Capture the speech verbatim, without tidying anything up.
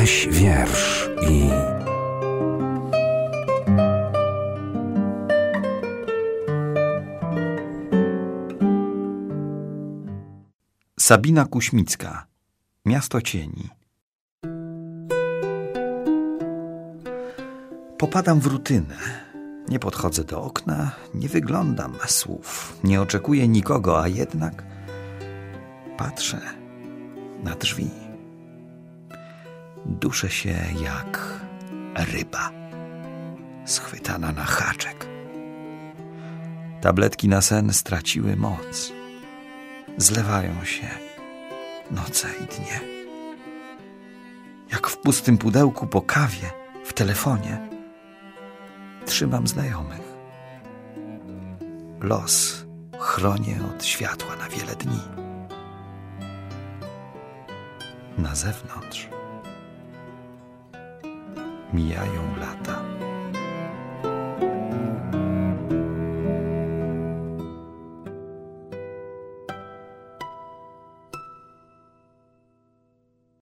Jaś wiersz i... Sabina Kuśmicka. Miasto cieni. Popadam w rutynę. Nie podchodzę do okna, nie wyglądam na słów, nie oczekuję nikogo, a jednak patrzę na drzwi. Duszę się jak ryba schwytana na haczek. Tabletki na sen straciły moc. Zlewają się noce i dnie. Jak w pustym pudełku po kawie w telefonie trzymam znajomych. Los chronię od światła na wiele dni. Na zewnątrz mijają lata.